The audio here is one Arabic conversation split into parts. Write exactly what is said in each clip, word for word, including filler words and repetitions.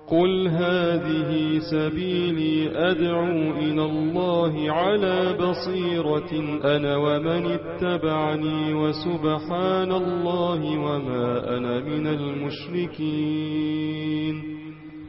قل هذه سبيلي أدعو إلى الله على بصيرة أنا ومن اتبعني وسبحان الله وما أنا من المشركين.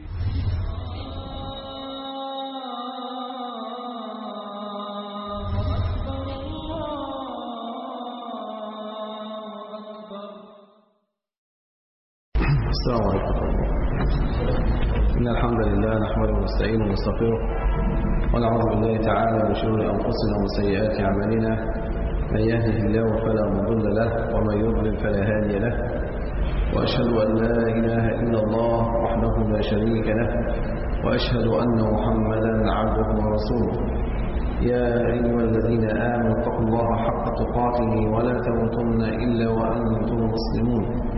السلام عليكم. إن الحمد لله نحمده ونستعينه ونستغفره ونعوذ بالله تعالى من شرور أنفسنا وسيئات أعمالنا، من يهده الله فلا مضل له ومن يضلل فلا هادي له، وأشهد أن لا إله إلا الله وحده لا شريك له، وأشهد أن محمدا عبده ورسوله. يا أيها الذين آمنوا اتقوا الله حق تقاته ولا تموتن إلا وأنتم مسلمون.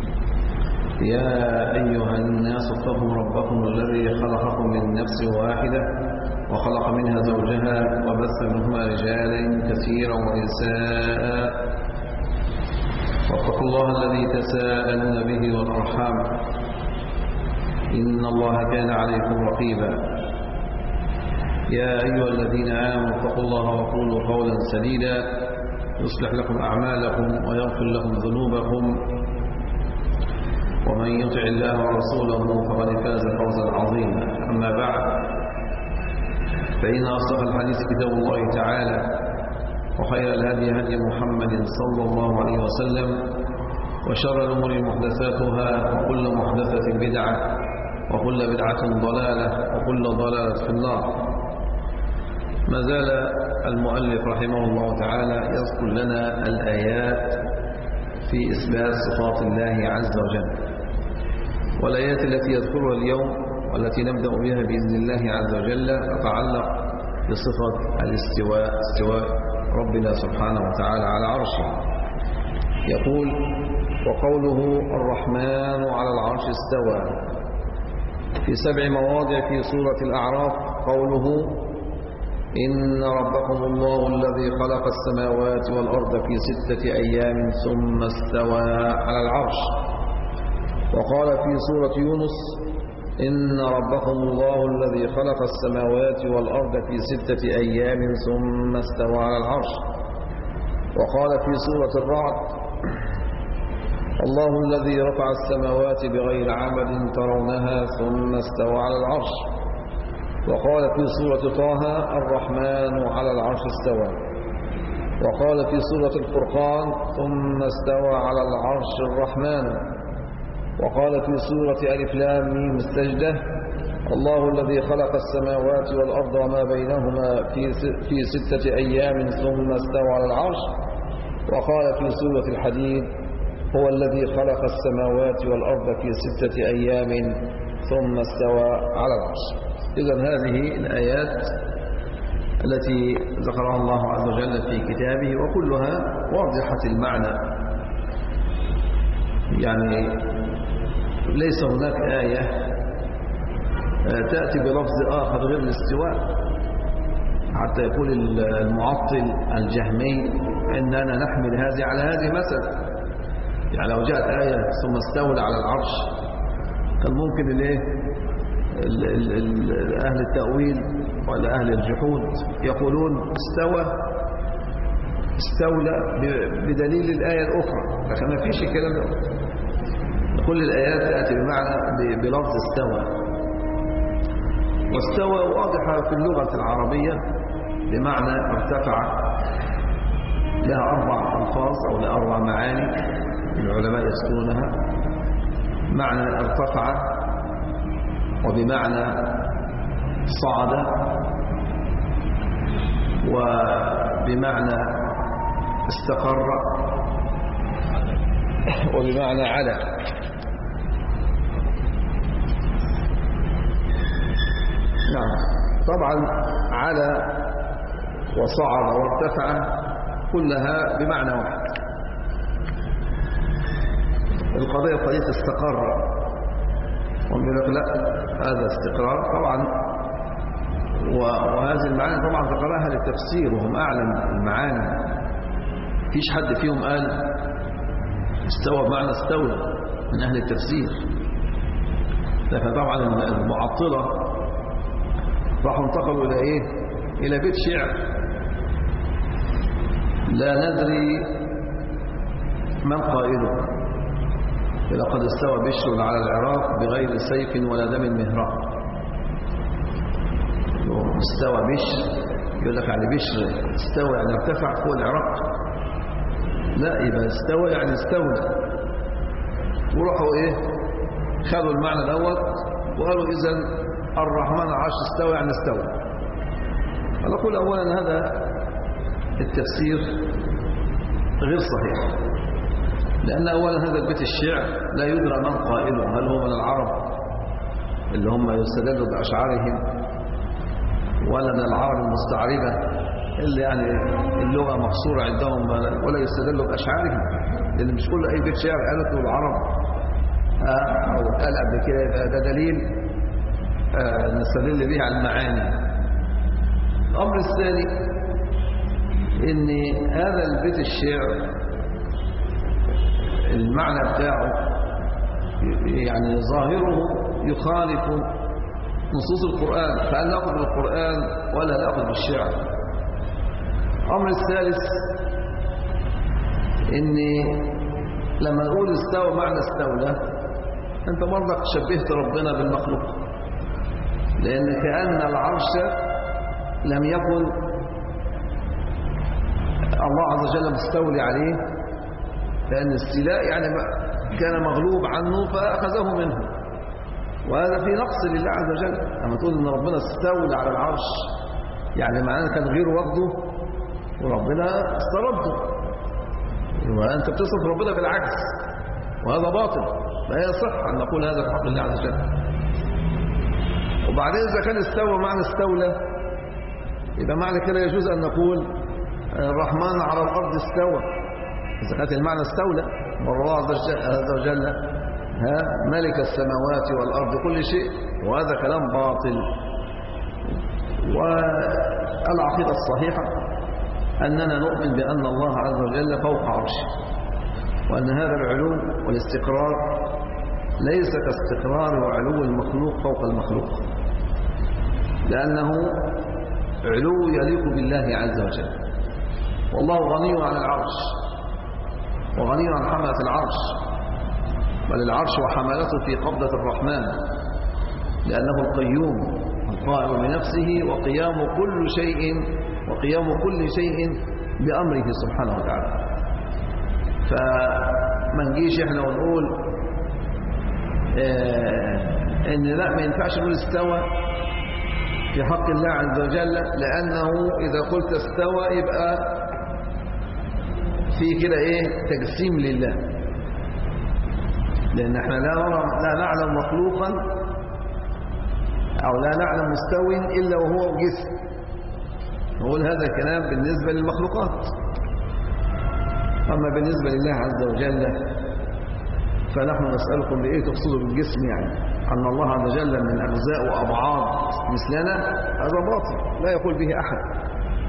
يا أيها الناس اتقوا ربكم الذي خلقكم من نفس واحدة وخلق منها زوجها وبث منهما رجالا كثيرا ونساء، واتقوا الله الذي تساءلون به والأرحام إن الله كان عليكم رقيبا. يا أيها الذين آمنوا اتقوا الله وقولوا قولا سديدا يصلح لكم أعمالكم ويغفر لكم ذنوبكم، ومن يطع الله ورسوله فقد فاز فوزا عظيما. أما بعد، فإن أصدق الحديث كتاب الله تعالى، وخير الهدي هدي محمد صلى الله عليه وسلم، وشر الأمور محدثاتها، وكل محدثة بدعة، وكل بدعة ضلالة، وكل ضلالة في النار. ما زال المؤلف رحمه الله تعالى يذكر لنا الآيات في إثبات صفات الله عز وجل، والآيات التي يذكرها اليوم والتي نبدأ بها بإذن الله عز وجل تتعلق بصفة الاستواء، استواء ربنا سبحانه وتعالى على عرشه. يقول: وقوله الرحمن على العرش استوى. في سبع مواضع في سورة الأعراف قوله: إن ربكم الله الذي خلق السماوات والأرض في ستة أيام ثم استوى على العرش. وقال في سورة يونس: إن ربكم الله الذي خلق السماوات والأرض في ستة أيام ثم استوى على العرش. وقال في سورة الرعد: الله الذي رفع السماوات بغير عمد ترونها ثم استوى على العرش. وقال في سورة طه: الرحمن على العرش استوى. وقال في سورة الفرقان: ثم استوى على العرش الرحمن. وقال في سورة ألف لام ميم السجدة: الله الذي خلق السماوات والأرض وما بينهما في في ستة أيام ثم استوى على العرش. وقال في سورة الحديد: هو الذي خلق السماوات والأرض في ستة أيام ثم استوى على العرش. إذن هذه الآيات التي ذكرها الله عز وجل في كتابه وكلها واضحة المعنى، يعني ليس هناك آية تأتي بلفظ آخر غير الاستواء حتى يقول المعطل الجهمي إننا نحمل هذه على هذه مثلا. يعني لو جاءت آية ثم استولى على العرش كان ممكن الايه أهل التأويل ولا أهل الجحود يقولون استوى استولى بدليل الآية الأخرى، لكن ما فيش الكلام ده. كل الآيات تأتي بمعنى بلفظ استوى. واستوى واضحة في اللغة العربية بمعنى ارتفع، لها أربع ألفاظ أو لها أربع معاني العلماء يذكرونها. معنى ارتفع، وبمعنى صعد، وبمعنى استقر، وبمعنى علا. نعم، طبعا علا وصعد وارتفع كلها بمعنى واحد. القضية قضية استقر، ومن يقول لا هذا استقرار طبعا، وهذه المعاني طبعا ذكرها للتفسير وهم أعلم المعاني. فيش حد فيهم قال استوى بمعنى استولى من أهل التفسير، لكن طبعا المعطلة راحوا انتقلوا إلى إيه؟ إلى بيت شعر لا ندري من قائله. لقد استوى بشر على العراق بغير سيف ولا دم مهراق. استوى بشر يقول لك يعني بشر استوى يعني ارتفع فوق العراق، لا، يبقى استوى يعني استولى. وراحوا ايه خدوا المعنى الاول وقالوا اذا الرحمن العرش استوى يعني استوى. فنقول اولا هذا التفسير غير صحيح، لان اولا هذا البيت الشعر لا يدرى من قائله، هل هو من العرب اللي هم يستدلوا باشعارهم ولا من العرب المستعربة اللي يعني اللغة مقصورة عندهم ولا يستدلوا بأشعارهم، لأن مش كل أي بيت شعر قالته العرب أو قال قبل كده يبقى ده دليل نستدل به على المعاني. الأمر الثاني إن هذا البيت الشعر المعنى بتاعه يعني ظاهره يخالف نصوص القرآن، فأن نأخذ بالقرآن ولا نأخذ بالشعر. الأمر الثالث إن لما نقول استوى معنى استولى أنت برضك شبهت ربنا بالمخلوق، لأن كأن العرش لم يكن الله عز وجل مستولي عليه، لأن الاستيلاء يعني كان مغلوب عنه فأخذه منه، وهذا في نقص لله عز وجل. لما تقول ان ربنا استولى على العرش يعني معناه كان غيره واخده وربنا استرده، وانت بتصف ربنا بالعكس، وهذا باطل، لا يصح ان نقول هذا في حق الله عز وجل. وبعدين اذا كان استوى معنى استولى يبقى معنى كده يجوز ان نقول الرحمن على الارض استوى، اذا كانت المعنى استولى، والله عز وجل ها ملك السماوات والأرض كل شيء، وهذا كلام باطل. والعقيدة الصحيحة أننا نؤمن بأن الله عز وجل فوق عرشه، وأن هذا العلو والاستقرار ليس كاستقرار وعلو المخلوق فوق المخلوق، لأنه علو يليق بالله عز وجل، والله غني عن العرش وغني عن حملة العرش، بل العرش وحملته في قبضة الرحمن، لأنه القيوم القائم بنفسه وقيام كل شيء وقيام كل شيء بأمره سبحانه وتعالى. فما نجيش احنا ونقول اه ان لا ما ينفعش نقول استوى في حق الله عز وجل، لأنه إذا قلت استوى يبقى في كده ايه تجسيم لله، لأن احنا لا نرى لا نعلم مخلوقا أو لا نعلم مستوٍ إلا وهو جسم. نقول هذا كلام بالنسبة للمخلوقات، أما بالنسبة لله عز وجل فنحن نسألكم بإيه تقصدوا بالجسم، يعني أن الله عز وجل من أجزاء وأبعاد مثلنا، هذا باطل لا يقول به أحد.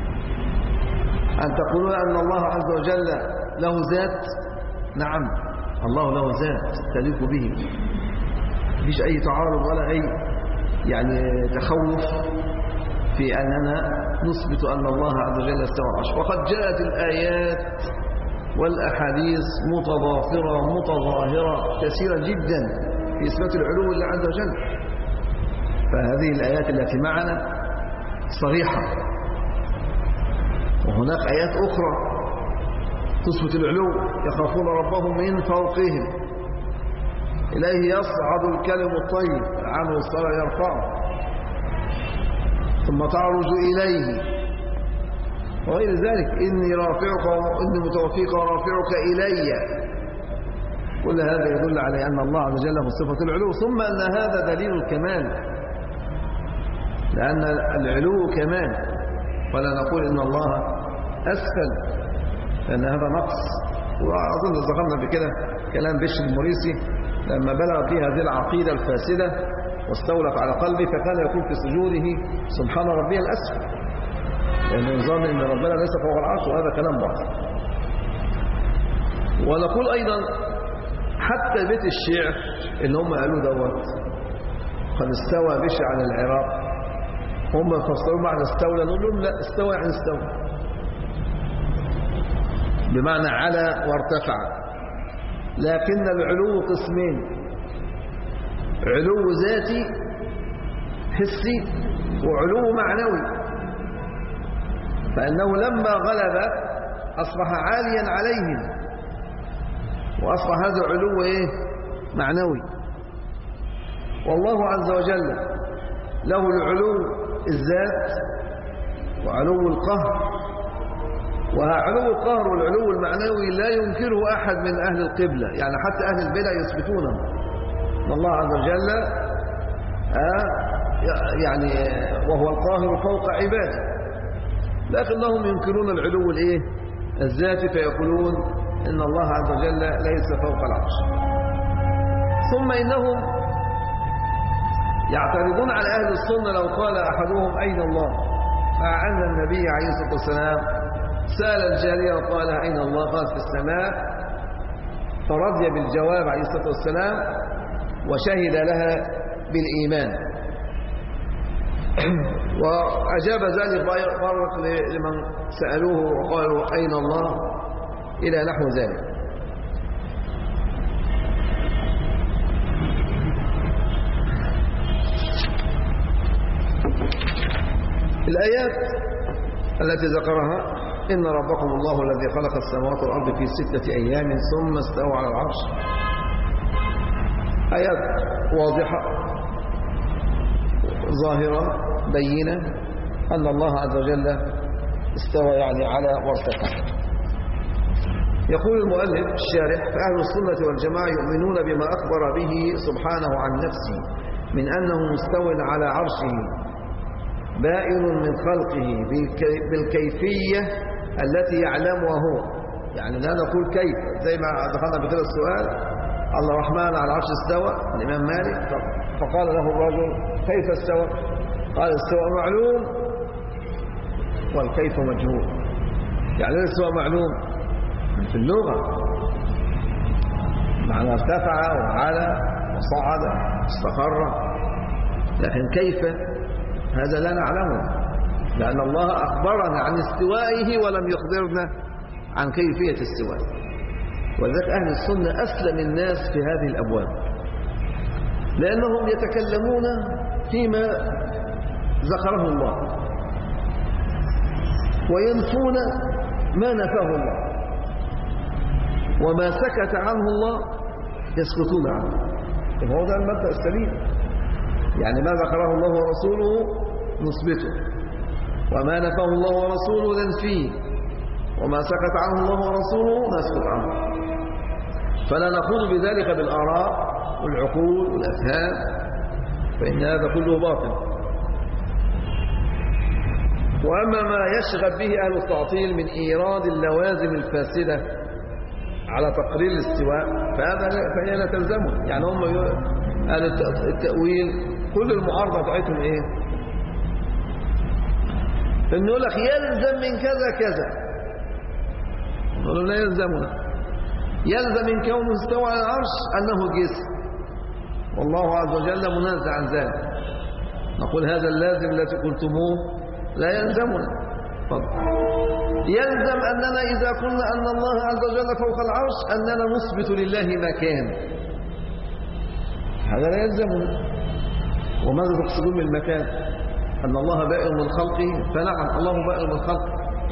أن تقولون أن الله عز وجل له ذات، نعم الله له ذات تليق به، مفيش أي تعارض ولا أي يعني تخوف في أننا نثبت أن الله عز وجل استوى على العرش. وقد جاءت الآيات والأحاديث متضافرة متظاهرة كثيرة جدا في إثبات العلو لله عز وجل، فهذه الآيات التي معنا صريحة، وهناك آيات أخرى تثبت العلو، يخافون ربهم من فوقهم، إليه يصعد الكلم الطيب عنه الصلاة يرفعه، ثم تعرج إليه وغير ذلك، إني رافعك وإني متوفيك ورافعك إلي. كل هذا يدل على أن الله عز وجل له صفة العلو، ثم أن هذا دليل الكمال، لأن العلو كمال، ولا نقول إن الله أسفل، لأن هذا نقص. وأظن ذكرنا بكده كلام بشر المريسي لما بلغ فيه هذه العقيدة الفاسدة واستولت على قلبه، فكان يقول في سجوده سبحان ربي الأسفل، لأنه يظن أن ربنا ليس فوق العرش، وهذا كلام باطل. ونقول أيضا حتى بيت الشعر اللي هم قالوا دوت قد استوى بش على العراق، هم يفسرون معنى استولى، نقول لهم لا، استوى يعني استوى بمعنى على وارتفع. لكن العلو قسمين: علو ذاتي حسي وعلو معنوي. فإنه لما غلب أصبح عاليا عليهم، وأصبح هذا العلو إيه؟ معنوي. والله عز وجل له العلو الذات وعلو القهر، وعلو القهر والعلو المعنوي لا ينكره أحد من أهل القبلة، يعني حتى أهل البدع يثبتونه. ان الله عز وجل يعني وهو القاهر فوق عباده، لكنهم ينكرون العلو الايه الذاتي، فيقولون ان الله عز وجل ليس فوق العرش. ثم انهم يعترضون على اهل السنه لو قال احدهم اين الله، مع ان النبي عليه الصلاه والسلام سال الجاريه وقال اين الله، قالت في السماء، فرضي بالجواب عليه الصلاه والسلام وشهد لها بالإيمان. وأجاب ذلك فرق لمن سألوه وقالوا أين الله إلى نحو ذلك. الآيات التي ذكرها: إن ربكم الله الذي خلق السماوات والأرض في ستة أيام ثم استوى على العرش، آيات واضحة ظاهرة بينة أن الله عز وجل استوى يعني على وارتفع. يقول المؤلف الشارح: فأهل السنة والجماعة يؤمنون بما أخبر به سبحانه عن نفسه من أنه مستو على عرشه بائن من خلقه بالكيفية التي يعلمها هو. يعني لا نقول كيف، زي ما دخلنا بكده السؤال: الرحمن على العرش استوى، الإمام مالك، فقال له الرجل: كيف استوى؟ قال: استوى معلوم والكيف مجهول. يعني الاستواء معلوم في اللغة، معنى ارتفع وعلى وصعد استقر، لكن كيف هذا لا نعلمه، لأن الله أخبرنا عن استوائه ولم يخبرنا عن كيفية استوائه. ولذلك أهل السنة أسلم الناس في هذه الأبواب، لأنهم يتكلمون فيما ذكره الله وينفون ما نفاه الله، وما سكت عنه الله يسكتون عنه. وهو ده المبدأ السليم، يعني ما ذكره الله ورسوله نثبته، وما نفاه الله ورسوله ننفيه، وما سكت عنه الله ورسوله نسكت عنه. فلا نخوض بذلك بالآراء والعقول والأفهام، فإن هذا كله باطل. وأما ما يشغب به أهل التعطيل من إيراد اللوازم الفاسدة على تقرير الاستواء فهذا فهي لا تلزمه. يعني هم أهل التأويل كل المعارضة بتاعتهم إيه؟ إنه يقول لك يلزم من كذا كذا، نقول لا يلزمنا. يلزم من كونه استوى على العرش أنه جسم، والله عز وجل منازع عن ذلك. نقول هذا اللازم الذي قلتموه لا يلزمنا. فضل. يلزم أننا إذا قلنا أن الله عز وجل فوق العرش أننا نثبت لله مكان، هذا لا يلزمنا. وماذا تقصدون بالمكان؟ أن الله بائن من خلقه، فنعم الله بائن من خلقه،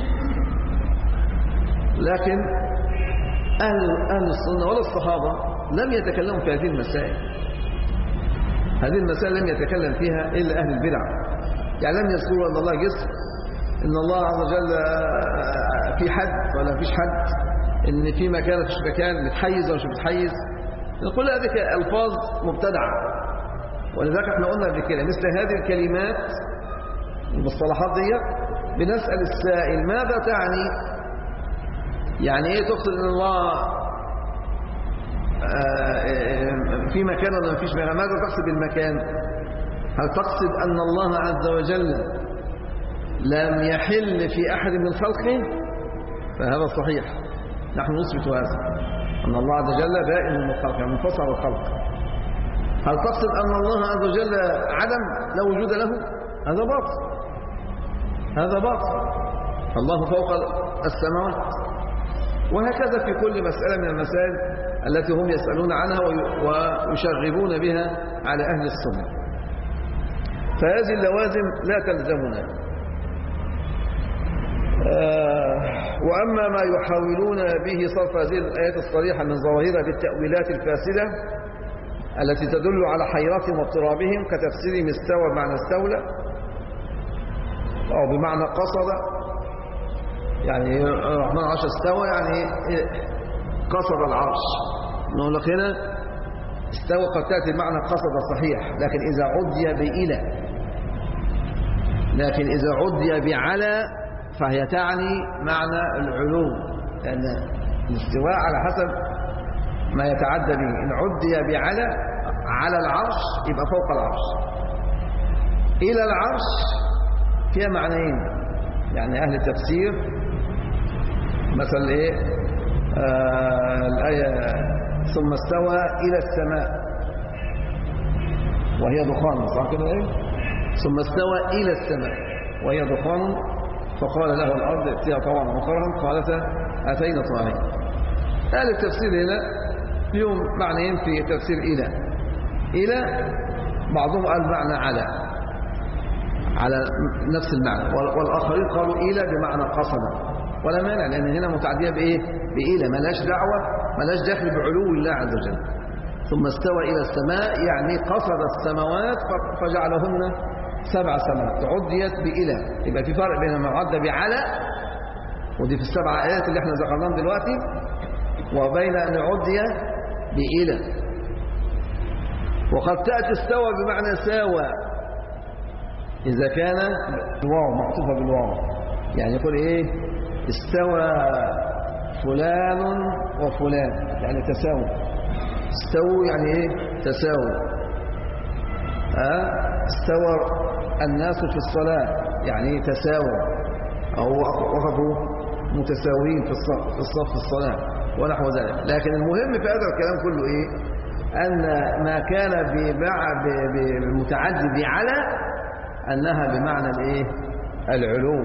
لكن أهل, أهل السنة ولا الصحابة لم يتكلموا في هذه المسائل. هذه المسائل لم يتكلم فيها إلا أهل البدع. يعني لم يذكروا أن الله جسم، إن الله عز وجل في حد ولا فيش حد، إن في مكان فيش مكان، متحيز ولا مش متحيز. نقول هذه ألفاظ مبتدعة، ولذلك احنا قلنا قبل كده مثل هذه الكلمات المصطلحات دي بنسأل السائل ماذا تعني؟ يعني ايه تقصد ان الله في مكان ولا ما فيش مكان؟ ماذا تقصد بالمكان؟ هل تقصد ان الله عز وجل لم يحل في احد من خلقه؟ فهذا صحيح، نحن نثبت هذا، ان الله عز وجل بائن من خلقه، منفصل عن الخلق. هل تقصد أن الله عز وجل عدم لا وجود له؟ هذا باطل، هذا باطل. الله فوق السماوات. وهكذا في كل مسألة من المسائل التي هم يسألون عنها ويشغبون بها على أهل السنة. فهذه اللوازم لا تلزمنا. آه وأما ما يحاولون به صرف هذه الآيات الصريحة من ظواهرها بالتأويلات الفاسدة التي تدل على حيرتهم واضطرابهم كتفسيرهم استوى بمعنى استولى أو بمعنى قصد، يعني الرحمن العرش استوى يعني قصد العرش. نقول لك هنا استوى قد تأتي بمعنى قصد صحيح، لكن إذا عدي بإلى، لكن إذا عدي بعلى فهي تعني معنى العلو، لأن الاستواء على حسب ما يتعدى به. إن عدي بعلى على العرش يبقى فوق العرش. إلى العرش فيها معنيين، يعني أهل التفسير مثلا إيه آه الآية ثم استوى إلى السماء وهي دخان، صح كده إيه؟ ثم استوى إلى السماء وهي دخان فقال له الأرض ائتيها طوعا وكرها قالتا أتينا طائعين. أهل التفسير هنا فيهم معنيين في تفسير إلى. إلى بعضهم قال معنى على على نفس المعنى، والآخرين قالوا إلى بمعنى قصد، ولا مانع لأن هنا متعدية بإيه؟ بإلى، ملاش دعوة ملاش دخل بعلو الله عز وجل. ثم استوى إلى السماء يعني قصد السماوات فجعلهن سبع سماوات، عديت بإلى. يبقى في فرق بين ما عد بعلى ودي في السبع آيات اللي احنا ذكرناهم دلوقتي، وبين أن عدي بإلى. وقد تأتي استوى بمعنى ساوى إذا كان الواو معطوفة بالواو، يعني يقول إيه استوى فلان وفلان يعني تساوي. استووا يعني إيه تساوي. أه؟ استوى الناس في الصلاة يعني تساووا أو وقفوا متساويين في الصف في الصف في الصلاة ونحو ذلك. لكن المهم في هذا الكلام كله إيه؟ أن ما كان بالمتعدي بعلى أنها بمعنى الإيه؟ العلو.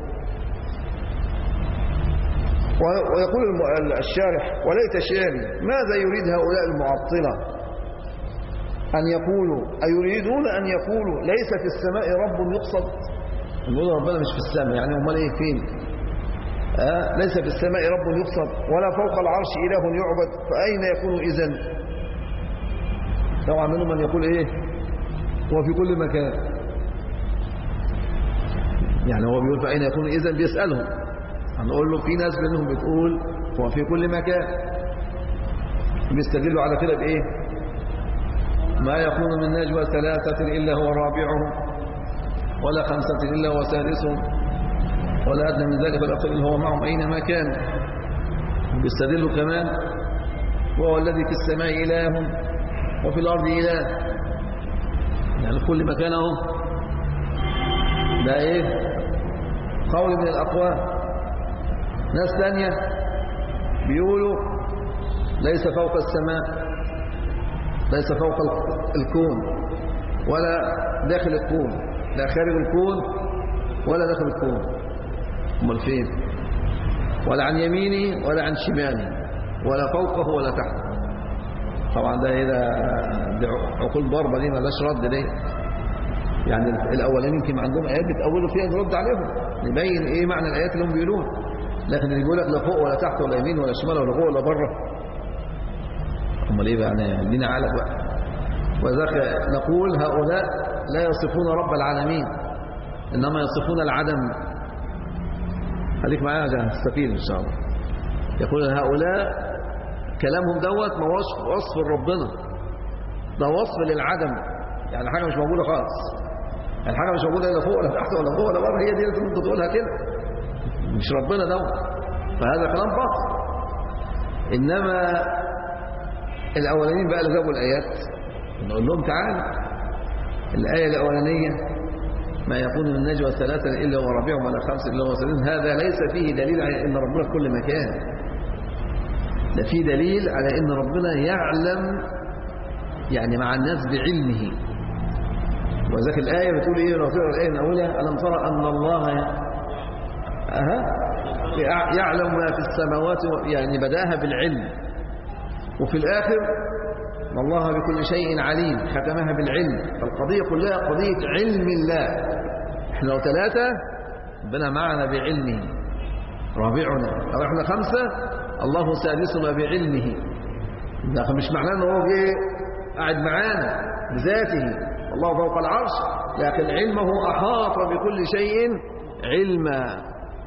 ويقول الشارح وليت شعري ماذا يريد هؤلاء المعطلة أن يقولوا أيريدون أن يقولوا ليس في السماء رب يقصد؟ يقولوا ربنا مش في السماء، يعني هم ليه فين؟ آه ليس في السماء رب يقصد ولا فوق العرش إله يعبد فأين يكون إذن؟ طبعا منهم من يقول إيه هو في كل مكان، يعني هو بيقول فأين يكون إذن بيسألهم. هنقول له في ناس منهم بتقول هو في كل مكان، بيستدلوا على كده بإيه؟ ما يكون من نجوى ثلاثة إلا هو رابعهم ولا خمسة إلا هو سادسهم ولا أدنى من ذلك ولا أقل إلا هو معهم أينما كان. بيستدلوا كمان وهو الذي في السماء إله وفي الأرض إله، يعني في كل مكان اهو. ده إيه قول من الأقوال. ناس ثانية بيقولوا ليس فوق السماء، ليس فوق الكون ولا داخل الكون، لا خارج الكون ولا داخل الكون. امال فين؟ ولا عن يمينه ولا عن شماله ولا فوقه ولا تحته. طبعا ده ايه ده عقول ضربه دي مالهاش رد ليه؟ يعني الاولين يمكن عندهم ايات بتاولوا فيها نرد عليهم نبين ايه معنى الايات اللي هم بيقولوها، لكن اللي بيقول لك لا فوق ولا تحت ولا يمين ولا شمال ولا جوه ولا بره، امال ايه بقى؟ يعني ادينا عقلك بقى. وذلك نقول هؤلاء لا يصفون رب العالمين انما يصفون العدم. خليك معايا عشان هتستفيد ان شاء الله. يقول هؤلاء كلامهم دوت ما وصف وصف ربنا، ده وصف للعدم، يعني حاجه مش موجوده خالص، يعني حاجه مش موجوده لا فوق ولا تحت ولا جوه ولا بره، هي دي اللي انت تقولها كده مش ربنا دوت. فهذا كلام باطل. انما الاولانيين بقى اللي جابوا الايات نقول لهم تعالى الايه الاولانيه ما يكون من نجوى ثلاثه الا هو رابعهم ولا خمسه الا هو سادسهم، هذا ليس فيه دليل على ان ربنا في كل مكان، ده فيه دليل على ان ربنا يعلم يعني مع الناس بعلمه. وذلك الآية بتقول إيه لو تقرأ الآية من أولها ألم ترى أن الله أها يعلم ما في السماوات، يعني بدأها بالعلم، وفي الآخر ان الله بكل شيء عليم ختمها بالعلم. فالقضية كلها قضية علم الله. احنا لو ثلاثة ربنا معنا بعلمه رابعنا، لو احنا خمسة الله سادسنا بعلمه. ده مش معناه ان هو جه قاعد معانا بذاته، الله فوق العرش، لكن علمه احاط بكل شيء علما.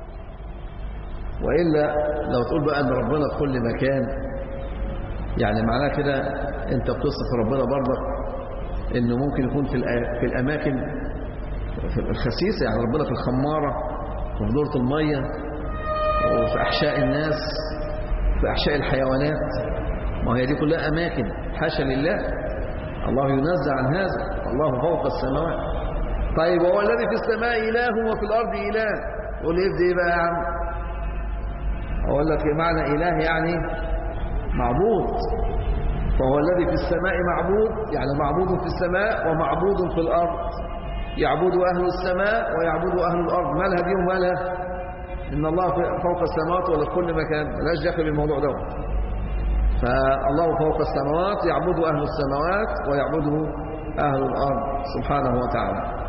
وإلا لو تقول بقى ان ربنا في كل مكان، يعني معناه كده انت بتصف ربنا برضك انه ممكن يكون في في الاماكن في الخسيسه، يعني ربنا في الخماره وفي دورة الميه وفي احشاء الناس في احشاء الحيوانات. ما هي دي كلها اماكن حاشا لله، الله ينزع عن هذا، الله فوق السماوات. طيب هو الذي في السماء اله وفي الارض اله، يقول لي ايه بقى يا عم؟ اقول لك معنى اله يعني معبود. فهو الذي في السماء معبود، يعني معبود في السماء ومعبود في الأرض. يعبد أهل السماء ويعبد أهل الأرض. مالها دي ومالها؟ إن الله فوق السماوات ولا في كل مكان، ملاش دخل بالموضوع ده. فالله فوق السماوات يعبد أهل السماوات ويعبده أهل الأرض سبحانه وتعالى.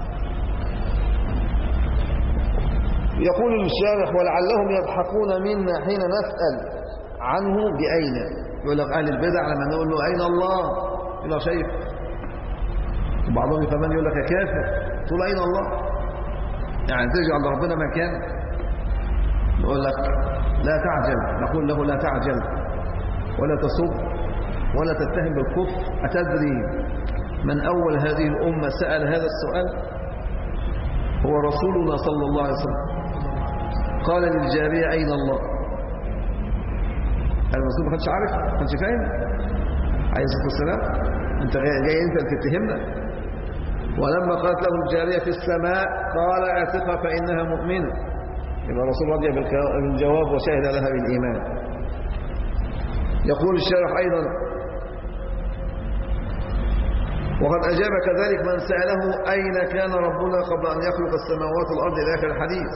يقول الشارح ولعلهم يضحكون منا حين نسأل عنه بأين. يقول لك أهل البدع لما نقول له أين الله يقول لك شايف، وبعضهم كمان يقول لك يا كافر تقول أين الله، يعني تجعل ربنا مكان. يقول لك لا تعجل، نقول له لا تعجل ولا تصب ولا تتهم بالكفر. أتدري من أول هذه الأمة سأل هذا السؤال؟ هو رسولنا صلى الله عليه وسلم. قال للجارية أين الله؟ الرسول ما كانش عارف، ما كانش فاهم عليه الصلاه والسلام. انت جاي انت تتهمنا. ولما قالت له الجاريه في السماء قال اعتقها فانها مؤمنه. يبقى الرسول رضي بالجواب وشهد لها بالايمان. يقول الشارح ايضا وقد اجاب كذلك من ساله اين كان ربنا قبل ان يخلق السماوات والارض الى اخر الحديث.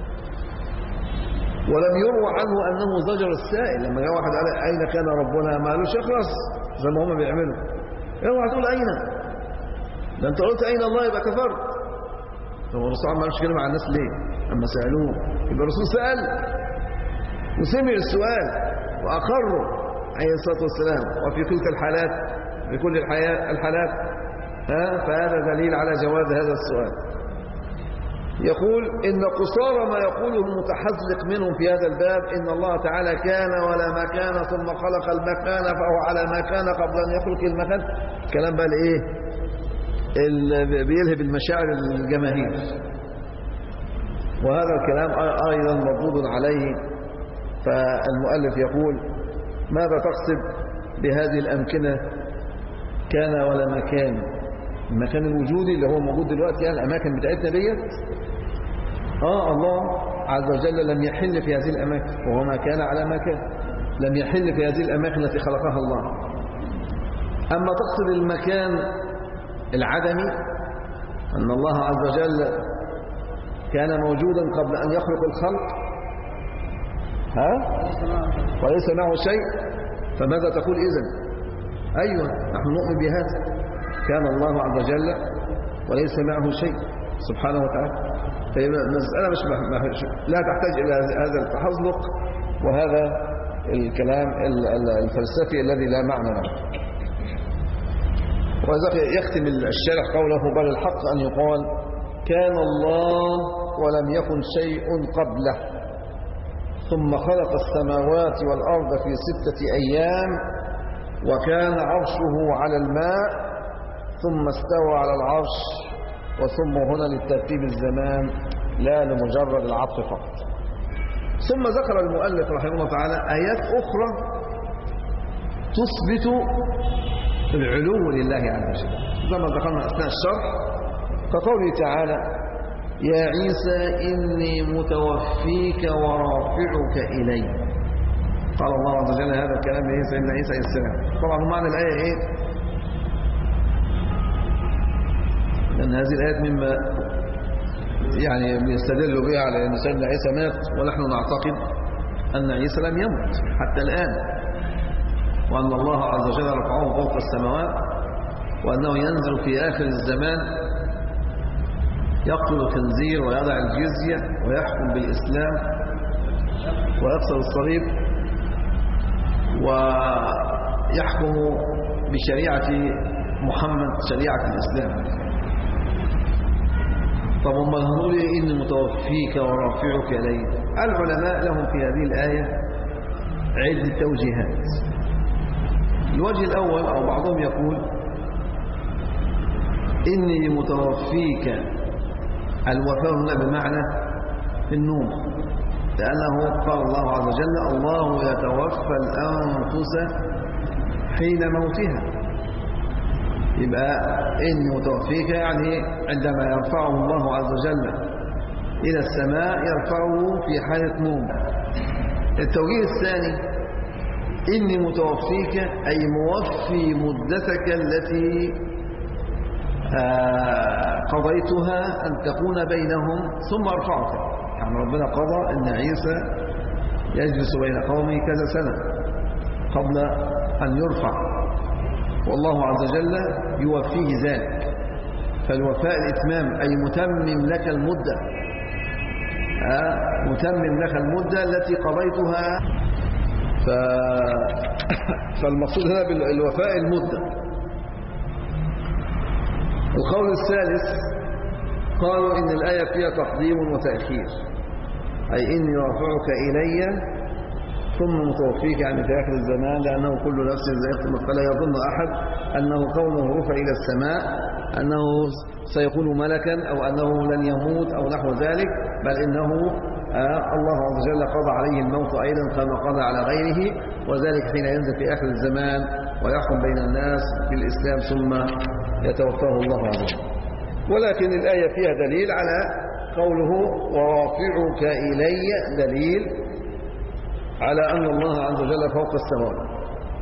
ولم يروى عنه أنه زجر السائل. لما جاء واحد قال أين كان ربنا ما قالوش اخلص زي ما هم بيعملوا، اوعى تقول أين، ده أنت قلت أين الله يبقى كفرت. هو الرسول ما قالش كلمة مع الناس ليه؟ أما سألوه يبقى الرسول سأل وسمع السؤال وأقره عليه الصلاة والسلام. وفي تلك الحالات في كل الحالات ها فهذا دليل على جواز هذا السؤال. يقول إن قصار ما يقوله المتحزلق منهم في هذا الباب إن الله تعالى كان ولا مكان ثم خلق المكان فهو على ما كان قبل أن يخلق المكان. الكلام بقى الإيه اللي بيلهب المشاعر الجماهير، وهذا الكلام أيضا مردود عليه. فالمؤلف يقول ماذا تقصد بهذه الأمكنة كان ولا مكان؟ المكان الوجودي اللي هو موجود دلوقتي، يعني الأماكن بتاعتنا ديت آه الله عز وجل لم يحل في هذه الأماكن، وهو ما كان على ما كان، لم يحل في هذه الأماكن التي خلقها الله. أما تقصد المكان العدمي أن الله عز وجل كان موجودا قبل أن يخلق الخلق ها وليس معه شيء، فماذا تقول إذن؟ أيوة نحن نؤمن بهذا، كان الله عز وجل وليس معه شيء سبحانه وتعالى. فالمسألة مش لا تحتاج إلى هذا التحزلق وهذا الكلام الفلسفي الذي لا معنى له. وذلك يختم الشارح قوله بل الحق أن يقال كان الله ولم يكن شيء قبله ثم خلق السماوات والأرض في ستة أيام وكان عرشه على الماء ثم استوى على العرش، وثم هنا للترتيب الزمان لا لمجرد العطف فقط. ثم ذكر المؤلف رحمه الله تعالى آيات أخرى تثبت العلو لله عز وجل زي ما ذكرنا أثناء الشرح، كقوله تعالى يا عيسى إني متوفيك ورافعك إلي. قال الله عز وجل هذا الكلام لعيسى ابن عيسى عليه السلام. طبعا معنى الآية إيه؟ لأن هذه الآيات مما يعني بيستدلوا بها على أن سيدنا عيسى مات، ونحن نعتقد أن عيسى لم يمت حتى الآن، وأن الله عز وجل رفعه فوق السماوات، وأنه ينزل في آخر الزمان يقتل الخنزير ويضع الجزية ويحكم بالإسلام ويكسر الصليب ويحكم بشريعة محمد شريعة الإسلام. طب هم هنقول إني متوفيك ورافعك إلي؟ العلماء لهم في هذه الآية عدة توجيهات. الوجه الأول أو بعضهم يقول إني متوفيك، الوفاء هنا بمعنى النوم، لأنه قال الله عز وجل الله يتوفى الأنفس حين موتها. يبقى إني متوفيك يعني عندما يرفعه الله عز وجل إلى السماء يرفعه في حالة نوم. التوجيه الثاني إني متوفيك أي موفي مدتك التي قضيتها أن تكون بينهم ثم أرفعك. يعني ربنا قضى أن عيسى يجلس بين قومه كذا سنة قبل أن يرفع، والله عز وجل يوفيه ذلك. فالوفاء الإتمام أي متمم لك المدة، متمم لك المدة التي قضيتها. ف... فالمقصود هنا بالوفاء المدة. القول الثالث قالوا إن الآية فيها تقديم وتأخير، أي إني رافعك إلي ثم متوفيك يعني في آخر الزمان، لأنه كل نفس ذائقة الموت، فلا يظن أحد أنه كونه رفع إلى السماء أنه سيكون ملكا أو أنه لن يموت أو نحو ذلك، بل إنه آه الله عز وجل قضى عليه الموت أيضا كما قضى على غيره، وذلك حين ينزل في آخر الزمان ويحكم بين الناس في الإسلام ثم يتوفاه الله عز وجل. ولكن الآية فيها دليل على قوله ورافعك إلي، دليل على أن الله عز وجل فوق السماوات.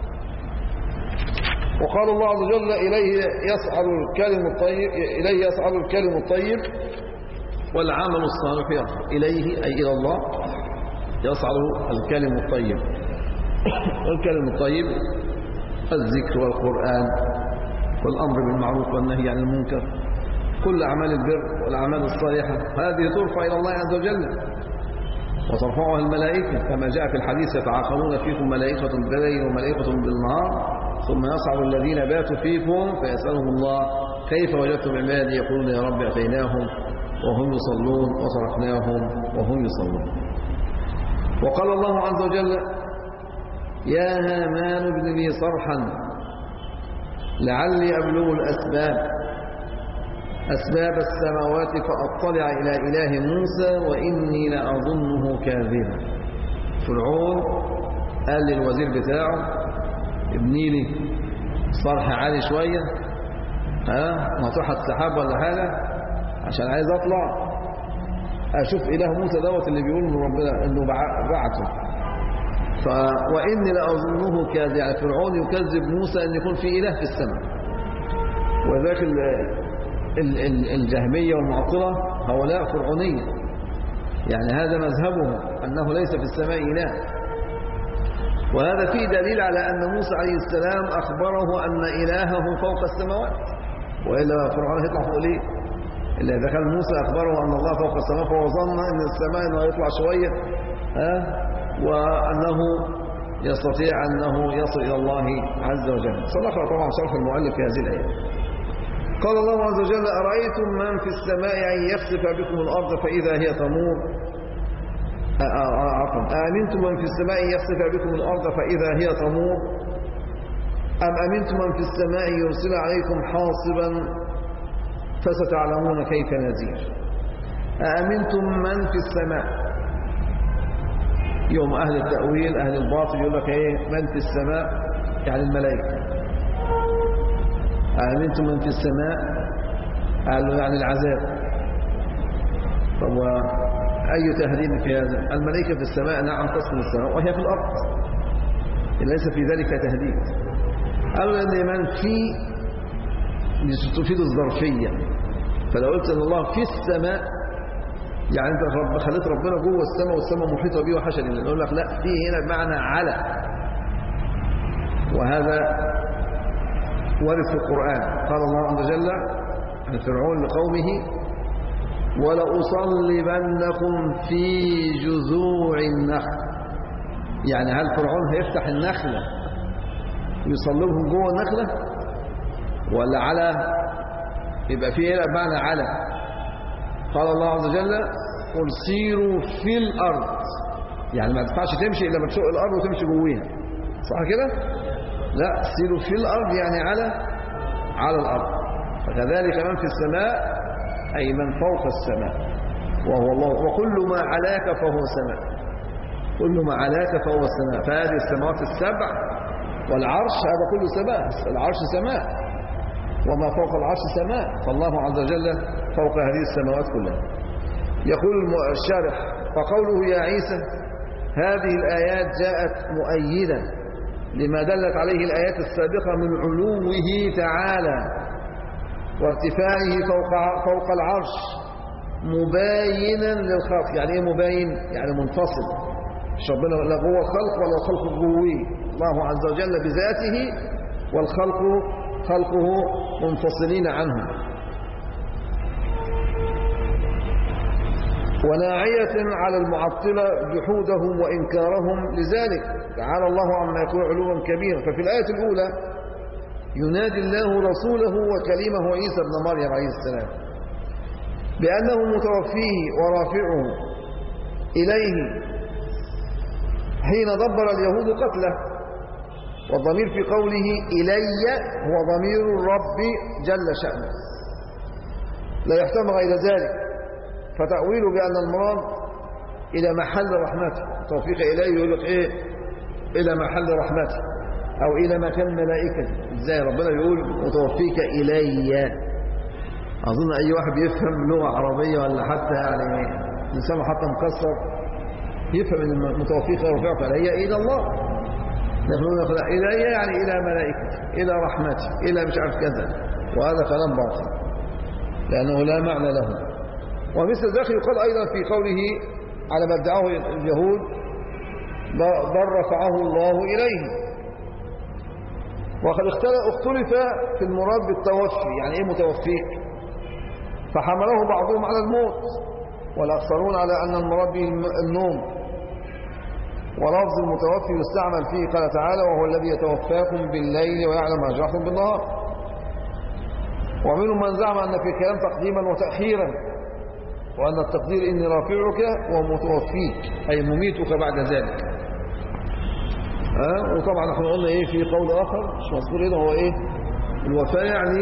وقال الله عز وجل إليه يصعد الكلم الطيب، إليه يصعد الكلم الطيب والعمل الصالح يرفع. إليه أي إلى الله يصعد الكلم الطيب. الكلم الطيب الذكر والقرآن والأمر بالمعروف والنهي عن المنكر، كل أعمال البر والأعمال الصالحة هذه ترفع إلى الله عز وجل وترفعها الملائكة، كما جاء في الحديث يتعاقبون فيكم ملائكة بالليل وملائكة بالنهار ثم يصعد الذين باتوا فيكم فيسألهم الله كيف وجدتم عبادي يقولون يا رب أتيناهم وهم يصلون وتركناهم وهم يصلون. وقال الله عز وجل يا هامان ابن لي صرحا لعلي أبلغ الأسباب أسباب السماوات فأطلع إلى إله موسى وإني لأظنه كاذبا. فرعون قال للوزير بتاعه ابني لي صرح عالي شوية، ها نطيحة سحاب ولا حاجة عشان عايز أطلع أشوف إله موسى دوت اللي بيقول من ربنا إنه بعته. ف وإني لأظنه كاذب، يعني فرعون يكذب موسى أن يكون في إله في السماء. وذاك الجهمية والمعطلة هؤلاء فرعونية، يعني هذا مذهبهم أنه ليس في السماء إله. وهذا فيه دليل على أن موسى عليه السلام أخبره أن إلهه فوق السماوات، وإلا فرعون هيطلع فوق ليه؟ إلا إذا كان موسى أخبره أن الله فوق السماء فهو ظن أن السماء أنه يطلع شوية ها وأنه يستطيع أنه يصل إلى الله عز وجل. سنقرأ طبعا شرح المؤلف في هذه الآية. قال الله عز وجل أرأيتم من في السماء أن يخسف بكم الأرض فإذا هي تمور، عفوا أأمنتم من في السماء أن يخسف بكم الأرض فإذا هي تمور أم أمنتم من في السماء يرسل عليكم حاصبا فستعلمون كيف نذير. أأمنتم من في السماء، يوم أهل التأويل أهل الباطل يقول لك إيه من في السماء يعني الملائكة. أأمنتم من في السماء قالوا يعني العذاب. طب أي تهديد في هذا؟ الملائكة في السماء نعم تسكن السماء وهي في الأرض، ليس في ذلك تهديد. قالوا أن من في تفيد الظرفية، فلو قلت ان الله في السماء يعني انت رب خليت ربنا جوه السماء والسماء محيطه به وحاشا لله، نقول لك لا، في هنا بمعنى على، وهذا وارد في القرآن. قال الله عز وجل عن فرعون لقومه ولأصلبنكم في جذوع النخل. يعني هل فرعون هيفتح النخلة ويصلبهم جوه النخلة ولا على؟ يبقى فيه هنا بمعنى على. قال الله عز وجل قل سيروا في الأرض، يعني ما تنفعش تمشي إلا ما تشق الأرض وتمشي جويها، صح كده؟ لا، سيروا في الأرض يعني على على الأرض. فكذلك من في السماء أي من فوق السماء وهو الله، وكل ما علاك فهو سماء، كل ما علاك فهو السماء. فهذه السماوات السبع والعرش هذا كله سماء، العرش سماء وما فوق العرش سماء، فالله عز وجل فوق هذه السماوات كلها. يقول الشارح فقوله يا عيسى هذه الآيات جاءت مؤيدة لما دلت عليه الآيات السابقة من علوه تعالى وارتفاعه فوق فوق العرش مباينا للخلق. يعني ايه مباين؟ يعني منفصل، مش ربنا لا جوه خلق ولا خلق جوه، الله عز وجل بذاته والخلق خلقه منفصلين عنه. وناعية على المعطلة جحودهم وإنكارهم لذلك تعالى الله عما يقول علوا كبيرا. ففي الآية الأولى ينادي الله رسوله وكلمه عيسى ابن مريم عليه السلام بأنه متوفيه ورافعه إليه حين دبر اليهود قتله، والضمير في قوله إلي هو ضمير الرب جل شأنه لا يحتمل غير ذلك، فتأويله بأن المراد إلى محل رحمته، توفيق إليه يقول لك إيه؟ إلى محل رحمته أو إلى مكان ملائكة. إزاي ربنا يقول متوفيك إلي؟ أظن أي واحد يفهم لغة عربية ولا حتى يعني لسانه حتى مكسر يفهم أن متوفيك ورفعك إلي إلى الله، نقول إلي يعني إلى ملائكة إلى رحمته إلى مش عارف كذا، وهذا كلام باطل لأنه لا معنى له. ومثل ذلك يقال أيضا في قوله على ما ادعاه اليهود بل رفعه الله إليه. وقد اختلف في المراد بالتوفي، يعني ايه متوفيك؟ فحمله بعضهم على الموت والأكثرون على أن المراد به النوم. ولفظ المتوفي يستعمل فيه قال تعالى وهو الذي يتوفاكم بالليل ويعلم ما جرحتم بالنهار. ومنهم من زعم أن في الكلام تقديما وتأخيرا، وأن التقدير إني رافعك ومتوفيك أي مميتك بعد ذلك. أه؟ وطبعا احنا قلنا ايه في قول اخر مش مذكور هنا هو ايه الوفاة، يعني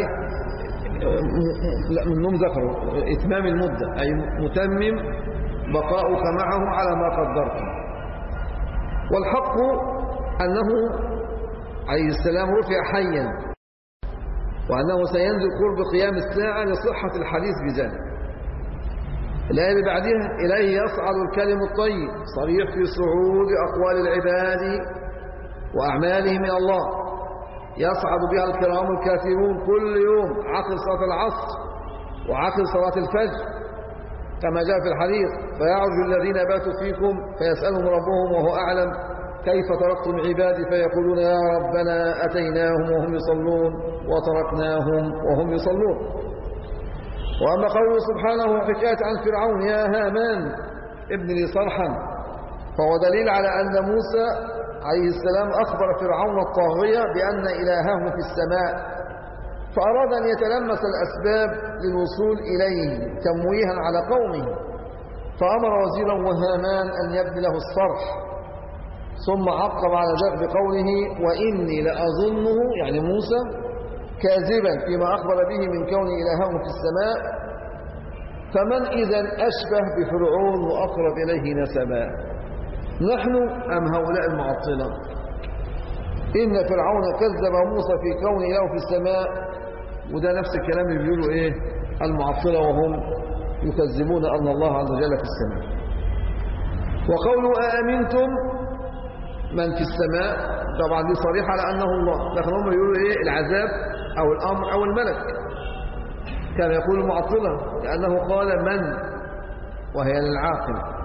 لا من نوم ذكره اتمام المدة اي متمم بقاؤك معهم على ما قدرت. والحق انه عليه السلام رفع حيا وانه سينزل قرب قيام الساعة لصحة الحديث بذلك. الآية اللي بعدها إليه يصعد الكلم الطيب صريح في صعود أقوال العباد وأعمالهم من الله يصعد بها الكرام الكافرون كل يوم عقل صلاة العصر وعقل صلاة الفجر كما جاء في الحديث فيعرج الذين باتوا فيكم فيسألهم ربهم وهو أعلم كيف تركتم عبادي فيقولون يا ربنا أتيناهم وهم يصلون وتركناهم وهم يصلون. وأما قوله سبحانه حكاية عن فرعون يا هامان ابن لي صرحا فهو دليل على أن موسى عليه السلام أخبر فرعون الطاغية بأن إلهه في السماء، فأراد أن يتلمس الأسباب للوصول إليه تمويها على قومه، فأمر وزيرا وهامان أن يبني له الصرح، ثم عقب على ذلك بقوله وإني لأظنه يعني موسى كاذبا فيما أخبر به من كون إلهه في السماء، فمن إذن أشبه بفرعون وأقرب إليه نسبا، نحن أم هؤلاء المعطلة؟ إن فرعون كذب موسى في كون إله في السماء، وده نفس الكلام اللي بيقولوا إيه المعطلة وهم يكذبون أن الله عز وجل في السماء. وقولوا أأمنتم من في السماء طبعا دي صريحة على أنه الله، لكن هم يقولوا إيه العذاب أو الأمر أو الملك. كان يقول المعطلة لأنه قال من وهي للعاقل،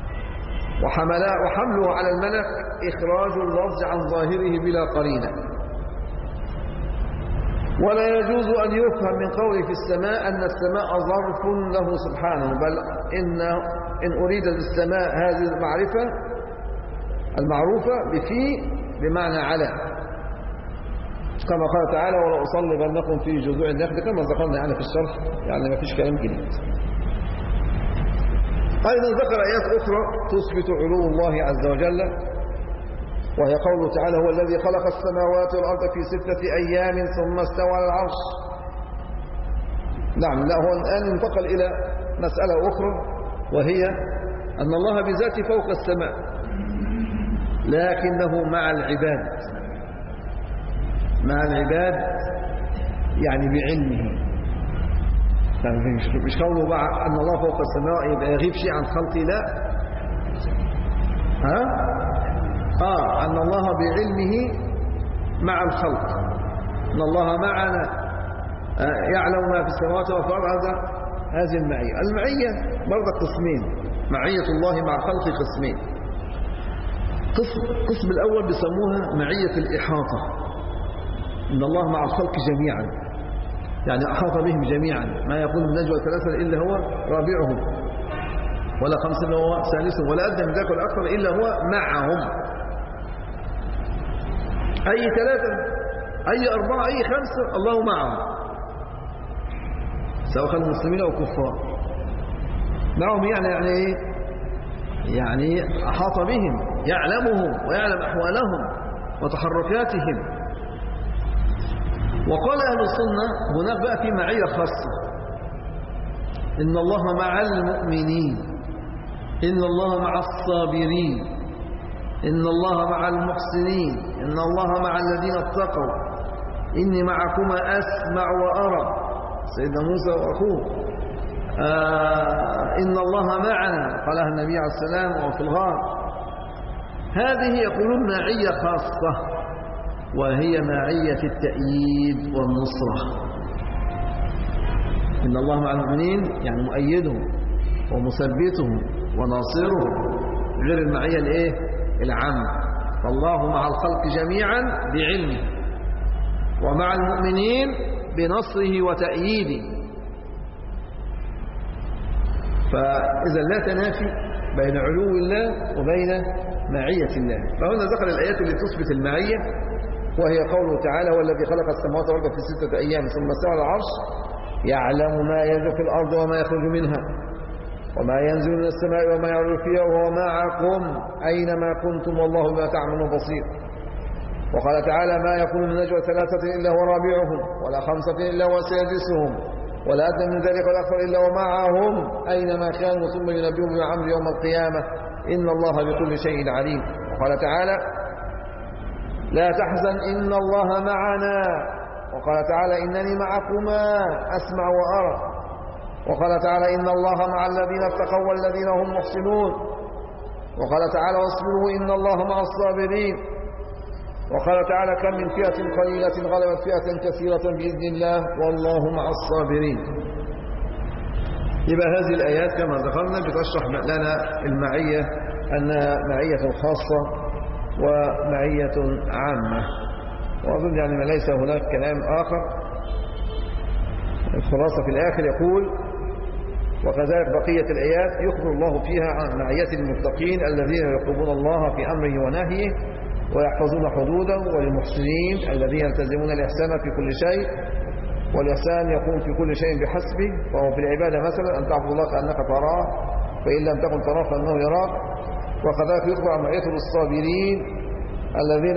وحمله على الملك إخراج اللفظ عن ظاهره بلا قرينة. ولا يجوز أن يفهم من قوله في السماء أن السماء ظرف له سبحانه، بل إن, إن أريد بالسماء هذه المعرفة المعروفة بفي بمعنى على، كما قال تعالى ولا أصلبنكم في جذوع النخل، كما ذكرنا يعني في الشرح، يعني ما فيش كلام جديد. أيضا ذكر آيات أخرى تثبت علو الله عز وجل، وهي قوله تعالى هو الذي خلق السماوات والأرض في ستة أيام ثم استوى على العرش. نعم، لا هو الآن انتقل إلى مسألة أخرى، وهي أن الله بذاته فوق السماء، لكنه مع العباد، مع العباد يعني بعلمه، يعني مش قوله بقى أن الله فوق السماء يبقى يغيب شيء عن خلقه، لا، ها آه أن الله بعلمه مع الخلق، أن الله معنا آه يعلم ما في السماوات وفي الأرض. هذا هذه المعية. المعية برضه قسمين، معية الله مع خلقه قسمين. قسم القسم الأول بيسموها معية الإحاطة، إن الله مع الخلق جميعا، يعني أحاط بهم جميعا، ما يكون من نجوى ثلاثة إلا هو رابعهم، ولا خمسة إلا هو ثالثهم، ولا أدنى من ذلك ولا أكثر إلا هو معهم. أي ثلاثة، أي أربعة، أي خمسة، الله معهم، سواء كانوا مسلمين أو كفار. معهم يعني يعني إيه؟ يعني أحاط بهم، يعلمهم ويعلم أحوالهم وتحركاتهم. وقال أهل السنة هناك بقى في معية خاصة، إن الله مع المؤمنين، إن الله مع الصابرين، إن الله مع المحسنين، إن الله مع الذين اتقوا، إني معكما أسمع وأرى، سيدنا موسى وأخوه. آه إن الله معنا قالها النبي عليه السلام وفي الغار. هذه يقولون معية خاصة، وهي معية التأييد والنصرة. إن الله مع المؤمنين يعني مؤيدهم ومثبتهم وناصرهم، غير المعية الايه العامة. فالله مع الخلق جميعا بعلمه، ومع المؤمنين بنصره وتأييده. فإذا لا تنافي بين علو الله وبين معية الله. فهنا ذكر الآيات اللي تثبت المعية، وهي قوله تعالى هو الذي خلق السماوات والأرض في ستة أيام ثم استوى على العرش يعلم ما يلج في الأرض وما يخرج منها وما ينزل من السماء وما يعرج فيها وهو معكم أينما كنتم والله بما تعملون بصير. وقال تعالى ما يكون من نجوى ثلاثة إلا هو رابعهم ولا خمسة إلا هو سادسهم ولا أدنى من ذلك ولا أكثر إلا ومعهم أينما كانوا ثم ينبئهم بما عملوا يوم القيامة إن الله بكل شيء عليم. وقال تعالى لا تحزن إن الله معنا. وقال تعالى إنني معكما أسمع وأرى. وقال تعالى إن الله مع الذين اتقوا والذين هم محسنون. وقال تعالى واصبروا إن الله مع الصابرين. وقال تعالى كم من فئة قليلة غلبت فئة كثيرة بإذن الله والله مع الصابرين. يبقى هذه الآيات كما ذكرنا بتشرح لنا المعية أنها معية خاصة ومعية عامة. وأظن يعني ما ليس هناك كلام آخر. الخلاصة في الآخر يقول وكذلك بقية الآيات يخبر الله فيها عن معية المتقين الذين يطلبون الله في أمره ونهيه ويحفظون حدوده، وللمحسنين الذين يلتزمون الإحسان في كل شيء، والإحسان يكون في كل شيء بحسبه، وهو في العبادة مثلا أن تعبد الله كأنك تراه فإن لم تكن تراه فإنه يراك. وكذلك يخبر عن معية الصابرين الذين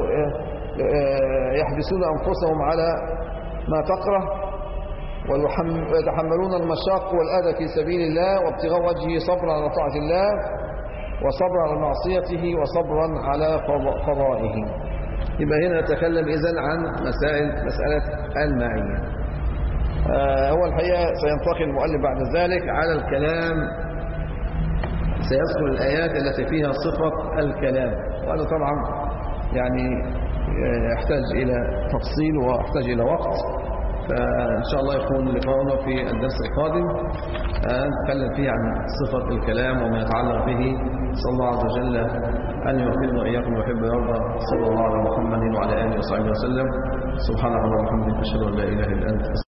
يحبسون أنفسهم على ما تكره ويتحملون المشاق والأذى في سبيل الله وابتغاء وجهه صبرا على طاعة الله وصبرا على معصيته وصبرا على قضائه. يبقى هنا نتكلم إذن عن مسائل مسألة المعية. آه هو الحقيقة سينتقل المؤلف بعد ذلك على الكلام، سيذكر الآيات التي فيها صفة الكلام، وهذا طبعا يعني يحتاج إلى تفصيل ويحتاج إلى وقت، فإن شاء الله يكون لقاؤنا في الدرس القادم نتكلم فيه عن صفة الكلام وما يتعلق به. صلى الله عز وجل أن يوفقنا وإياكم ويحب ويرضى. صلى الله على محمد وعلى آله وصحبه وسلم. سبحانك اللهم وبحمدك أشهد أن لا إله إلا أنت.